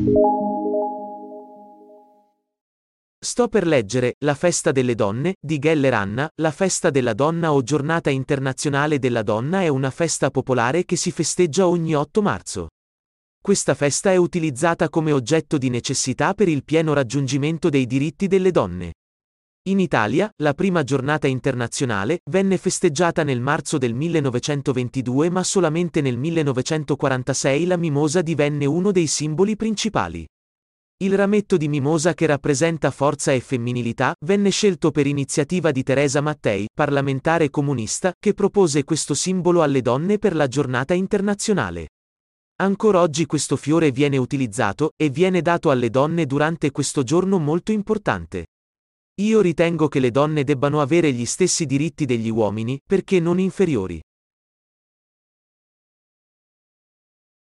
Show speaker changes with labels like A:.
A: Sto per leggere La festa delle donne, di Geller Anna. La festa della donna o Giornata internazionale della donna è una festa popolare che si festeggia ogni 8 marzo. Questa festa è utilizzata come oggetto di necessità per il pieno raggiungimento dei diritti delle donne. In Italia, la prima giornata internazionale venne festeggiata nel marzo del 1922, ma solamente nel 1946 la mimosa divenne uno dei simboli principali. Il rametto di mimosa, che rappresenta forza e femminilità, venne scelto per iniziativa di Teresa Mattei, parlamentare comunista, che propose questo simbolo alle donne per la giornata internazionale. Ancora oggi questo fiore viene utilizzato, e viene dato alle donne durante questo giorno molto importante. Io ritengo che le donne debbano avere gli stessi diritti degli uomini, perché non inferiori.